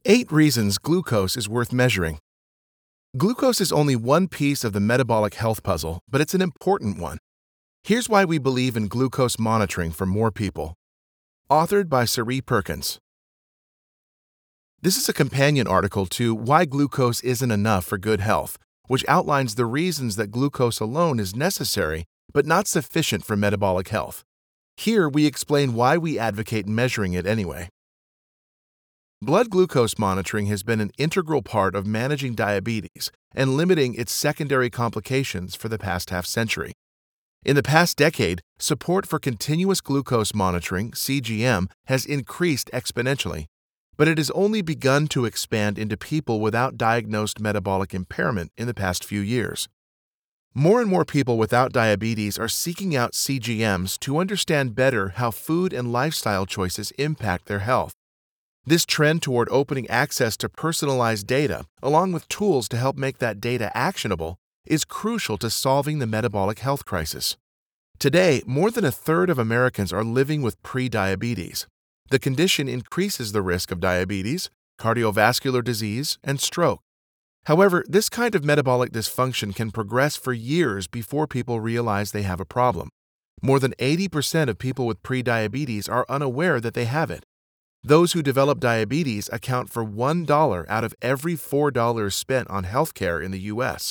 8 reasons glucose is worth measuring. Glucose is only one piece of the metabolic health puzzle, but it's an important one. Here's why we believe in glucose monitoring for more people. Authored by Sari Perkins. This is a companion article to Why Glucose Isn't Enough for Good Health, which outlines the reasons that glucose alone is necessary but not sufficient for metabolic health. Here we explain why we advocate measuring it anyway. Blood glucose monitoring has been an integral part of managing diabetes and limiting its secondary complications for the past half-century. In the past decade, support for continuous glucose monitoring, CGM, has increased exponentially, but it has only begun to expand into people without diagnosed metabolic impairment in the past few years. More and more people without diabetes are seeking out CGMs to understand better how food and lifestyle choices impact their health. This trend toward opening access to personalized data, along with tools to help make that data actionable, is crucial to solving the metabolic health crisis. Today, more than a third of Americans are living with prediabetes. The condition increases the risk of diabetes, cardiovascular disease, and stroke. However, this kind of metabolic dysfunction can progress for years before people realize they have a problem. More than 80% of people with prediabetes are unaware that they have it. Those who develop diabetes account for $1 out of every $4 spent on healthcare in the U.S.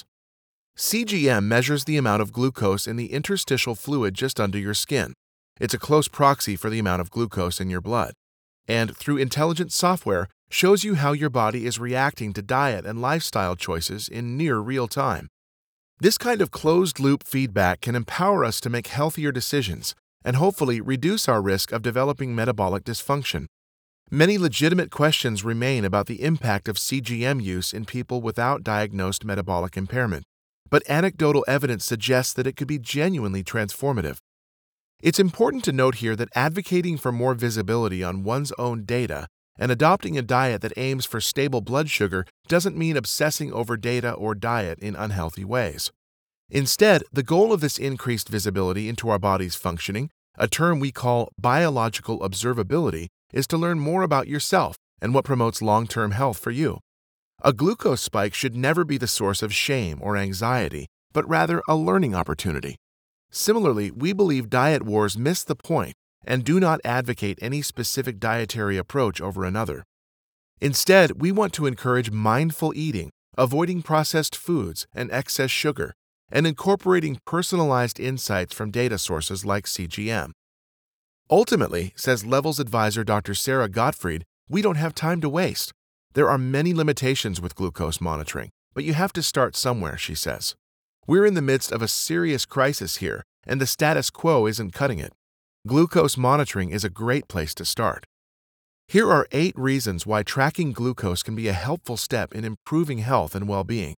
CGM measures the amount of glucose in the interstitial fluid just under your skin. It's a close proxy for the amount of glucose in your blood, and through intelligent software, shows you how your body is reacting to diet and lifestyle choices in near real time. This kind of closed-loop feedback can empower us to make healthier decisions and hopefully reduce our risk of developing metabolic dysfunction. Many legitimate questions remain about the impact of CGM use in people without diagnosed metabolic impairment, but anecdotal evidence suggests that it could be genuinely transformative. It's important to note here that advocating for more visibility on one's own data and adopting a diet that aims for stable blood sugar doesn't mean obsessing over data or diet in unhealthy ways. Instead, the goal of this increased visibility into our body's functioning, a term we call biological observability, is to learn more about yourself and what promotes long-term health for you. A glucose spike should never be the source of shame or anxiety, but rather a learning opportunity. Similarly, we believe diet wars miss the point and do not advocate any specific dietary approach over another. Instead, we want to encourage mindful eating, avoiding processed foods and excess sugar, and incorporating personalized insights from data sources like CGM. Ultimately, says Levels advisor Dr. Sarah Gottfried, we don't have time to waste. There are many limitations with glucose monitoring, but you have to start somewhere, she says. We're in the midst of a serious crisis here, and the status quo isn't cutting it. Glucose monitoring is a great place to start. Here are 8 reasons why tracking glucose can be a helpful step in improving health and well-being.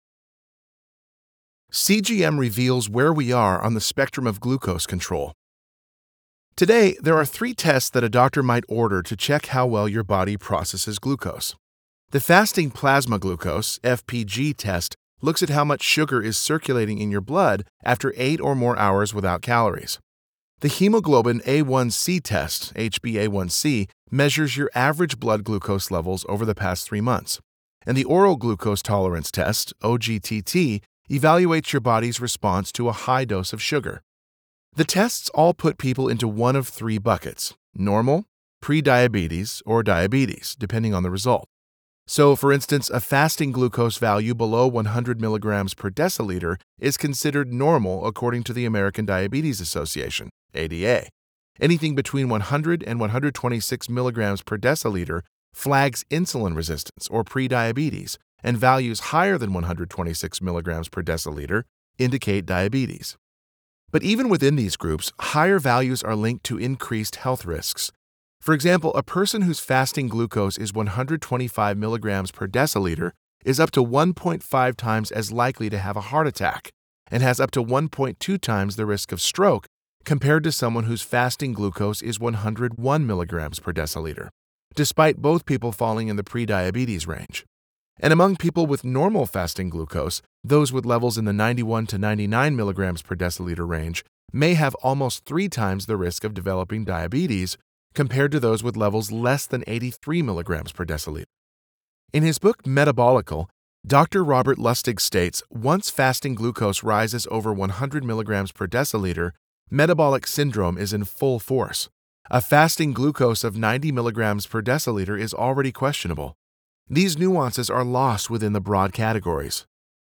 CGM reveals where we are on the spectrum of glucose control. Today, there are 3 tests that a doctor might order to check how well your body processes glucose. The fasting plasma glucose, FPG test, looks at how much sugar is circulating in your blood after 8 or more hours without calories. The hemoglobin A1C test, HbA1c, measures your average blood glucose levels over the past 3 months. And the oral glucose tolerance test, OGTT, evaluates your body's response to a high dose of sugar. The tests all put people into one of 3 buckets: normal, prediabetes, or diabetes, depending on the result. So, for instance, a fasting glucose value below 100 milligrams per deciliter is considered normal according to the American Diabetes Association, ADA. Anything between 100 and 126 milligrams per deciliter flags insulin resistance or prediabetes, and values higher than 126 milligrams per deciliter indicate diabetes. But even within these groups, higher values are linked to increased health risks. For example, a person whose fasting glucose is 125 milligrams per deciliter is up to 1.5 times as likely to have a heart attack and has up to 1.2 times the risk of stroke compared to someone whose fasting glucose is 101 milligrams per deciliter, despite both people falling in the prediabetes range. And among people with normal fasting glucose, those with levels in the 91 to 99 milligrams per deciliter range may have almost 3 times the risk of developing diabetes compared to those with levels less than 83 milligrams per deciliter. In his book Metabolical, Dr. Robert Lustig states once fasting glucose rises over 100 milligrams per deciliter, metabolic syndrome is in full force. A fasting glucose of 90 milligrams per deciliter is already questionable. These nuances are lost within the broad categories.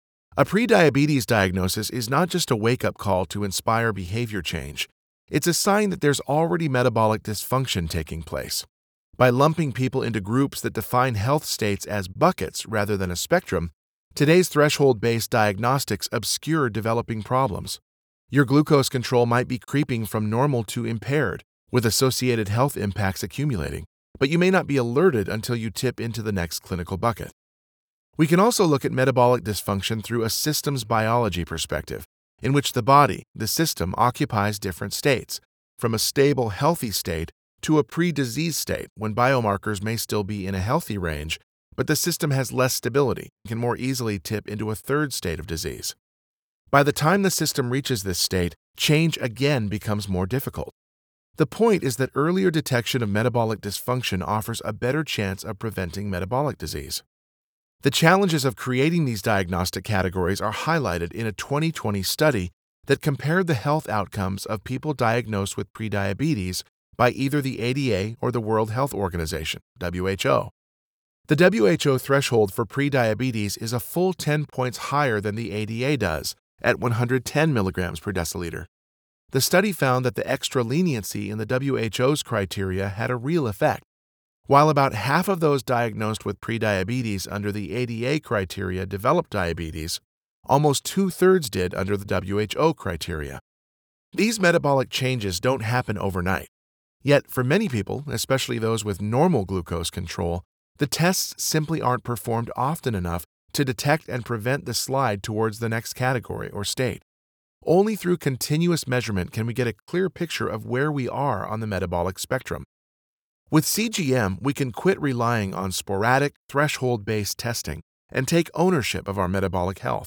A prediabetes diagnosis is not just a wake-up call to inspire behavior change. It's a sign that there's already metabolic dysfunction taking place. By lumping people into groups that define health states as buckets rather than a spectrum, today's threshold-based diagnostics obscure developing problems. Your glucose control might be creeping from normal to impaired, with associated health impacts accumulating, but you may not be alerted until you tip into the next clinical bucket. We can also look at metabolic dysfunction through a systems biology perspective, in which the body, the system, occupies different states, from a stable, healthy state to a pre-disease state when biomarkers may still be in a healthy range, but the system has less stability and can more easily tip into a third state of disease. By the time the system reaches this state, change again becomes more difficult. The point is that earlier detection of metabolic dysfunction offers a better chance of preventing metabolic disease. The challenges of creating these diagnostic categories are highlighted in a 2020 study that compared the health outcomes of people diagnosed with prediabetes by either the ADA or the World Health Organization, WHO. The WHO threshold for prediabetes is a full 10 points higher than the ADA does, at 110 milligrams per deciliter. The study found that the extra leniency in the WHO's criteria had a real effect. While about half of those diagnosed with prediabetes under the ADA criteria developed diabetes, almost 2/3 did under the WHO criteria. These metabolic changes don't happen overnight. Yet, for many people, especially those with normal glucose control, the tests simply aren't performed often enough to detect and prevent the slide towards the next category or state. Only through continuous measurement can we get a clear picture of where we are on the metabolic spectrum. With CGM, we can quit relying on sporadic, threshold-based testing and take ownership of our metabolic health.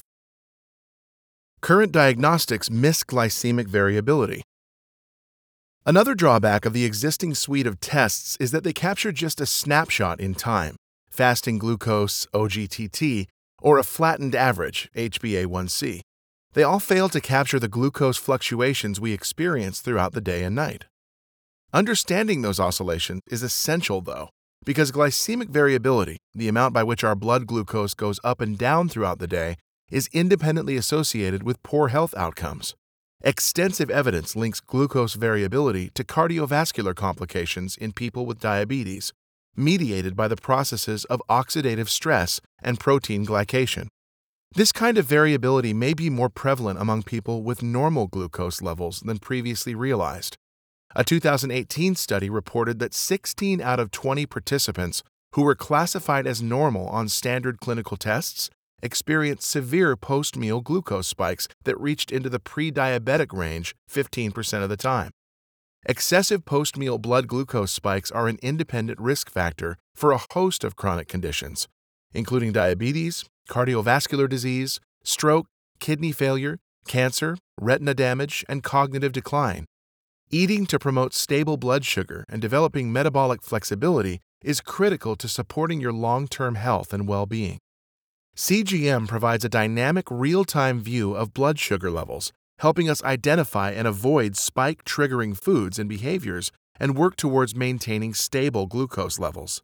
Current diagnostics miss glycemic variability. Another drawback of the existing suite of tests is that they capture just a snapshot in time, fasting glucose, OGTT, or a flattened average, HbA1c. They all fail to capture the glucose fluctuations we experience throughout the day and night. Understanding those oscillations is essential, though, because glycemic variability, the amount by which our blood glucose goes up and down throughout the day, is independently associated with poor health outcomes. Extensive evidence links glucose variability to cardiovascular complications in people with diabetes, mediated by the processes of oxidative stress and protein glycation. This kind of variability may be more prevalent among people with normal glucose levels than previously realized. A 2018 study reported that 16 out of 20 participants who were classified as normal on standard clinical tests experienced severe post-meal glucose spikes that reached into the pre-diabetic range 15% of the time. Excessive post-meal blood glucose spikes are an independent risk factor for a host of chronic conditions, including diabetes, cardiovascular disease, stroke, kidney failure, cancer, retina damage, and cognitive decline. Eating to promote stable blood sugar and developing metabolic flexibility is critical to supporting your long-term health and well-being. CGM provides a dynamic, real-time view of blood sugar levels, helping us identify and avoid spike-triggering foods and behaviors and work towards maintaining stable glucose levels.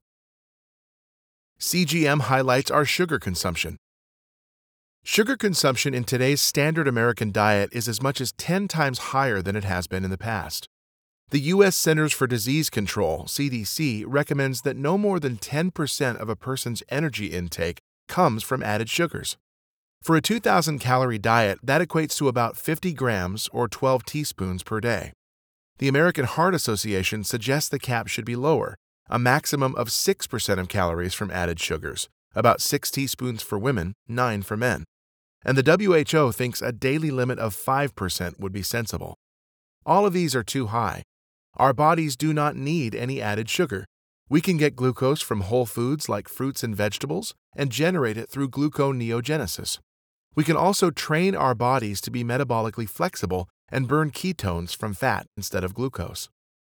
CGM highlights our sugar consumption. Sugar consumption in today's standard American diet is as much as 10 times higher than it has been in the past. The U.S. Centers for Disease Control, CDC, recommends that no more than 10% of a person's energy intake comes from added sugars. For a 2,000-calorie diet, that equates to about 50 grams or 12 teaspoons per day. The American Heart Association suggests the cap should be lower, a maximum of 6% of calories from added sugars, about 6 teaspoons for women, 9 for men. And the WHO thinks a daily limit of 5% would be sensible. All of these are too high. Our bodies do not need any added sugar. We can get glucose from whole foods like fruits and vegetables and generate it through gluconeogenesis. We can also train our bodies to be metabolically flexible and burn ketones from fat instead of glucose.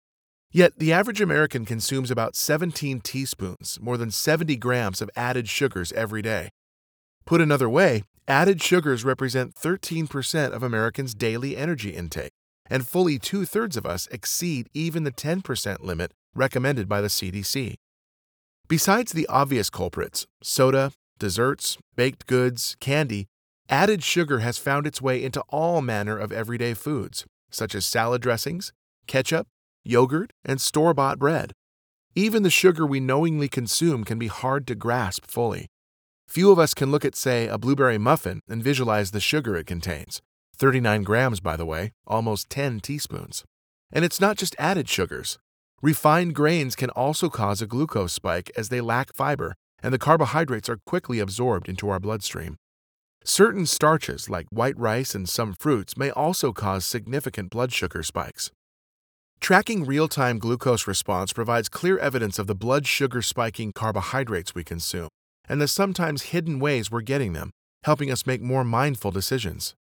Yet, the average American consumes about 17 teaspoons, more than 70 grams of added sugars every day. Put another way, added sugars represent 13% of Americans' daily energy intake, and fully 2/3 of us exceed even the 10% limit recommended by the CDC. Besides the obvious culprits, soda, desserts, baked goods, candy, added sugar has found its way into all manner of everyday foods, such as salad dressings, ketchup, yogurt, and store-bought bread. Even the sugar we knowingly consume can be hard to grasp fully. Few of us can look at, say, a blueberry muffin and visualize the sugar it contains. 39 grams, by the way, almost 10 teaspoons. And it's not just added sugars. Refined grains can also cause a glucose spike as they lack fiber, and the carbohydrates are quickly absorbed into our bloodstream. Certain starches, like white rice and some fruits, may also cause significant blood sugar spikes. Tracking real-time glucose response provides clear evidence of the blood sugar spiking carbohydrates we consume, and the sometimes hidden ways we're getting them, helping us make more mindful decisions.